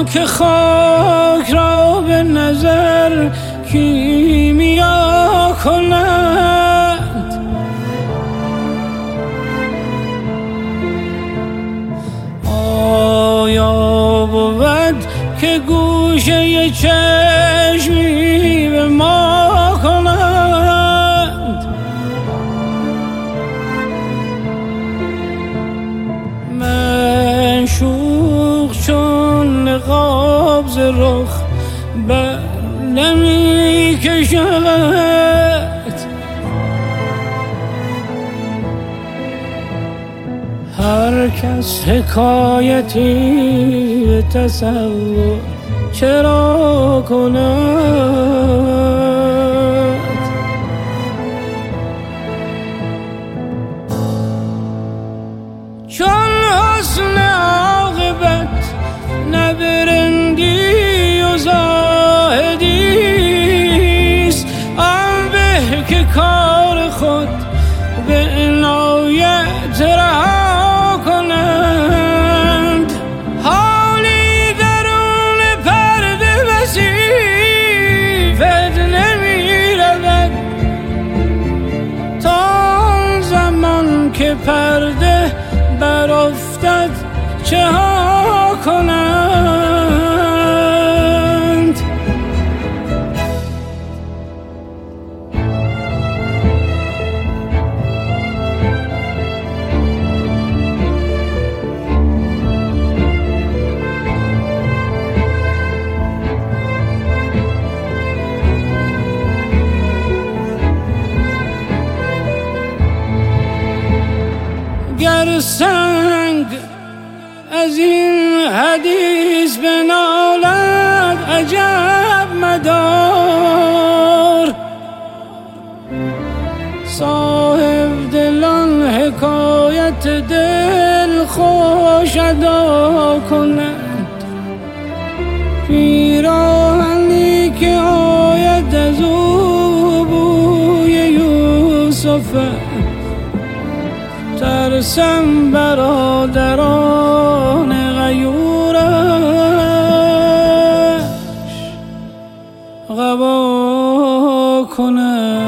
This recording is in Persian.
که خاک را به نظر کیمیا کنند. آیا بود که گوشه چشمی به ما کنند؟ منشوق چون نقاب ز رخ بر نمی کشد. هر کس حکایتی به تصور چرا کند؟ چون حسن عاقبت نه برندی و زاهدیست، آن به که کار خود به عنایت رها کنند. حالی درون پرده وصیفت نمی رود تا آن زمان که پرده برافتد چه ها کنند؟ گر سنگ از این حدیث بنالد عجب مدار. صاحب دلان حکایت دل خوش ادا کنند. پیراهنی که آید از او بوی یوسف، ترسم برادران غیورش قبا کنند.